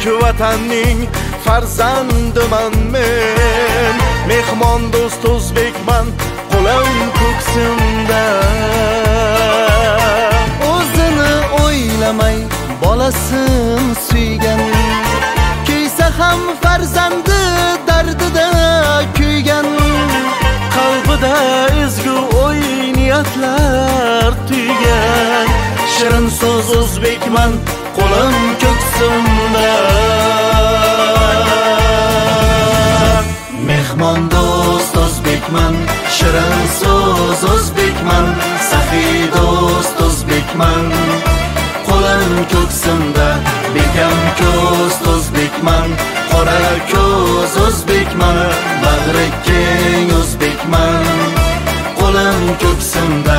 vatanning farzandiman men. Mehmon do'st o'zbekman, qo'lim ko'ksimda. O'zini o'ylamay bolasin suygan, kuysa ham farzandi dardida kuygan. Qalbida ezgu o'y niyatlar tuygan. Shirin so'z o'zbekman, qo'lim ko'ksimda. Mehmon do'st o'zbekman, shirin so'z o'zbekman, saxiy do'st o'zbekman, qo'lim ko'ksimda. Bekam ko'z o'zbekman, qora ko'z o'zbekman, bag'ri keng o'zbekman, qo'lim ko'ksimda.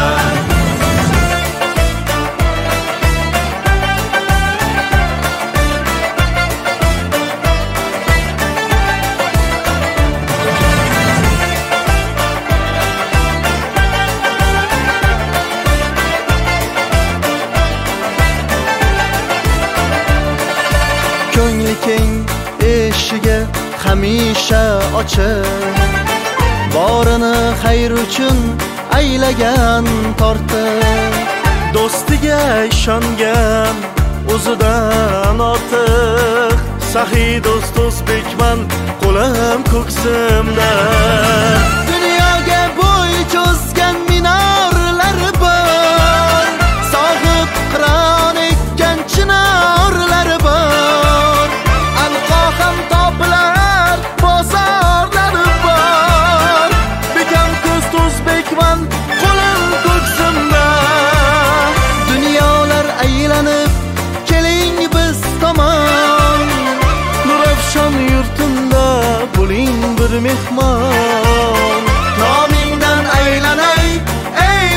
Ko'ngli keng eshiga hamisha ochiq, borini xayr uchun aylagan tortiq. Do'stiga ishongan o'zidan ortiq. Saxiy do'st o'zbekman, qo'lim ko'ksimda. Dunyoga bo'y cho'zgan minorlar bor, sohib qiron ekkan chinorlar bor. Alqo ham topilar, bozorlar bor. Bekam ko'z o'zbekman, qo'lim ko'ksimda. Dunyolar aylanib keling biz tomon, Nurafshon yurtimda bo'ling bir mehmon. nomingdan aylanay ey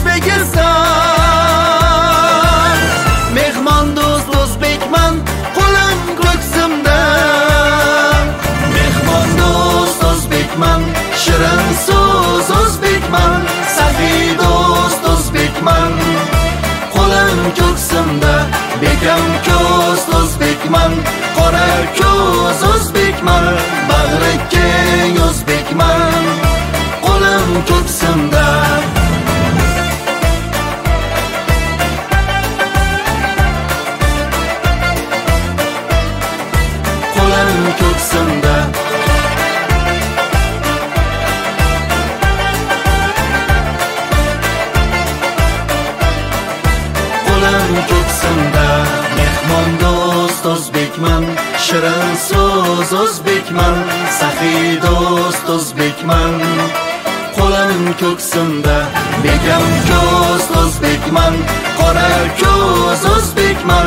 O'zbekiston. Mehmon do'st o'zbekman, qo'lim ko'ksimda. Mehmon do'st o'zbekman, shirin so'z o'zbekman, saxiy do'st o'zbekman, qo'lim ko'ksimda. Bekam ko'z o'zbekman, qora ko'z o'zbekman, bag'ri keng o'zbekman, qo'lim ko'ksimda. Qo'lim ko'ksimda. Qo'lim ko'ksimda. Mehmon do'st o'zbekman, shirin so'z o'zbekman, saxiy do'st o'zbekman, qo'lim ko'ksimda. Bekam ko'z o'zbekman, qora ko'z o'zbekman,